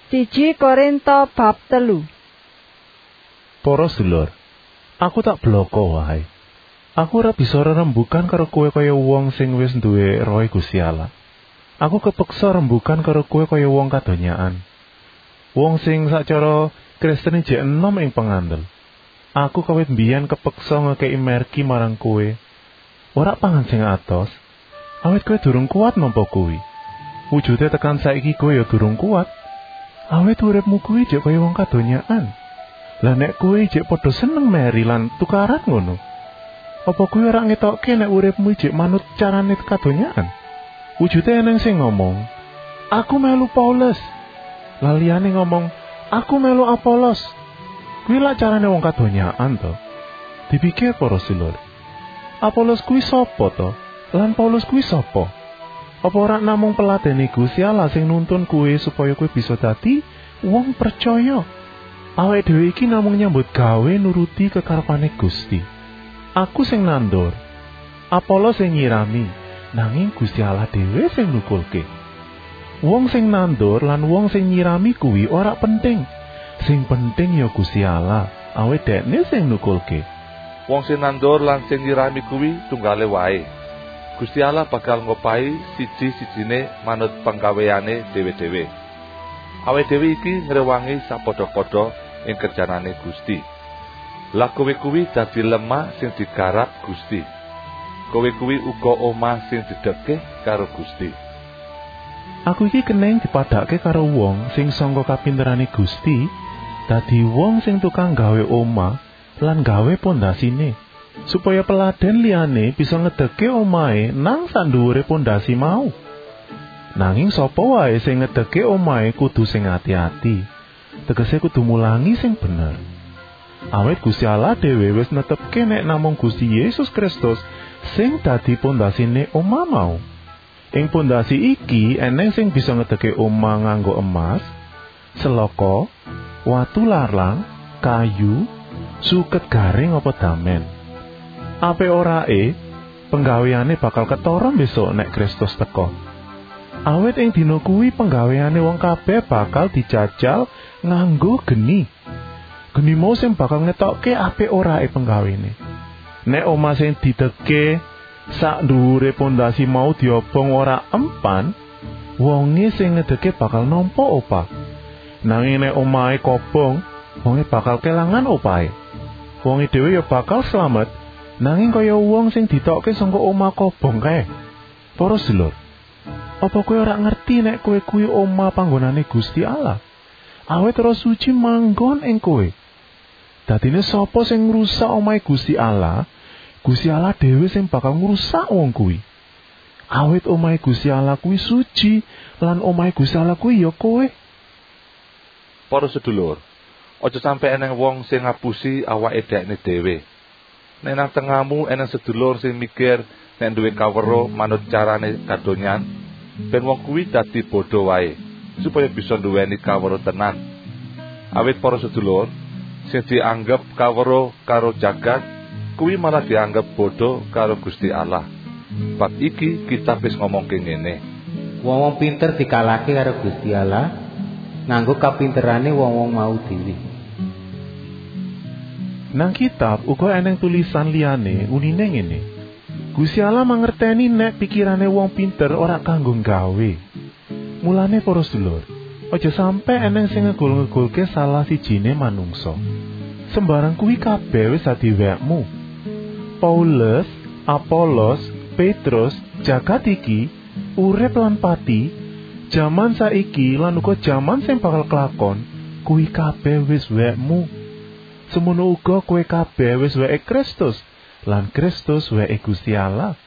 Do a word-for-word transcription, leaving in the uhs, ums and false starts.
Siji Korinto bab telu. Para sedulur, aku tak bloko wae. Aku ora bisa rembukan karo kowe kaya wong sing wis duwe roh Gusti Allah. Aku kepeksa rembukan karo kowe kaya wong kadonyaan. Wong sing sacara Kristen jek enom ing pangandel. Aku kawit mbiyen kepeksa ngekeki merki marang kowe. Ora pangan sing atos, awit kowe durung kuat nampa kuwi. Wujude tekan saiki kowe ya durung kuat. Awit uripmu kuwi jek kaya wong kadonyaan. Lah nek kowe jek padha seneng meri lan tukaran ngono, apa kowe ora ngetokke nek uripmu jek manut carane kadonyaan? Wujude eneng sing ngomong, aku melu Paulus. Lah liyane ngomong, aku melu Apolos. Kuwi lak carane wong kadonyaan to. Dipikir para sedulur, Apolos kuwi sapa to? Lan Paulus kuwi sapa? Apa ora namung peladene Gusti Allah sing nuntun kowe supaya kowe bisa dadi wong percaya? Awake dhewe iki namung nyambut gawe nuruti kekarepane Gusti. Aku sing nandur, Apolos sing nyirami, nanging Gusti Allah dhewe sing nukulke. Wong sing nandur lan wong sing nyirami kuwi ora penting. Sing penting ya Gusti Allah, awake dekne sing nukulke. Wong sing nandur lan sing nyirami kuwi tunggale wae. Gusti Allah bakal ngopahi siji-sijine manut panggaweane dhewe-dhewe. Awake dhewe iki ngrewangi sapadha-padha ing kerjanane Gusti. Lah kowe kuwi dadi lemah sing digarap Gusti. Kowe kuwi uga omah sing didheke karo Gusti. Aku iki keneng dipadhake karo wong sing sangka kapinterane Gusti, dadi wong sing tukang gawe omah lan gawe pondasine, supaya peladen liyane bisa ngedeke omahe nang sandhuwure pondasi mau. Nanging sapa wae sing ngedeke omahe kudu sing ati-ati, tegese kudu mulangi sing bener. Awit Gusti Allah dhewe wis netepke nek namung Gusti Yesus Kristus sing dadi pondasine omah mau. Ing pondasi iki eneng sing bisa ngedeke omah nganggo emas, selaka, watu larlang, kayu, suket garing apa damen. Ape orae, penggaweane bakal ketara besok nek Kristus teka. Awit ing dina kuwi penggaweane wong kabeh bakal dijajal nganggo geni. Geni mau sing bakal ngetokke ape orae penggawene. Nek omah sing dideke sak dhuwure pondasi mau diobong ora empan, wonge sing ngedeke bakal nampa opah. Nanging nek omahe kobong, wonge bakal kelangan opahe. Wonge dhewe ya bakal slamet, nanging kaya wong sing ditokke saka omah kobong kae. Para sedulur, apa kowe ora ngerti nek kowe kuwi omah panggonane Gusti Allah? Awit Roh Suci manggon ing kowe. Dadine sapa sing ngrusak omahe Gusti Allah? Gusti Allah dhewe sing bakal ngrusak wong kuwi. Awit omahe Gusti Allah kuwi suci, lan omahe Gusti Allah kuwi ya kowe. Para sedulur, aja sampe eneng wong sing ngapusi awake dekne dhewe. Nek nang tengahmu eneng sedulur sing mikir nek duwe kawero manut carane kadonyan, ben wong kuwi dadi bodho wae, supaya bisa nduweni kawero tenan. Awit para sedulur, sing dianggep kawero karo jagat kuwi malah dianggep bodho karo Gusti Allah. Bab iki kitab wis ngomongke ngene. Wong-wong pinter dikalahke karo Gusti Allah nganggo kapinterane wong-wong mau dhewe. Nang kitab uga eneng tulisan liyane unine ngene. Gusti Allah mangerteni nek pikirane wong pinter ora kanggo gawe. Mulane para sedulur, aja sampe eneng sing ngegul-ngegulke salah sijine manungsa. Sembarang kuwi kabeh wis dadi wekmu. Paulus, Apolos, Petrus, jagat iki, urip lan pati, jaman saiki lan uga jaman sing bakal kelakon, kuwi kabeh wis wekmu. Semono uga kowe kabeh wis weke Kristus, lan Kristus weke Gusti Allah.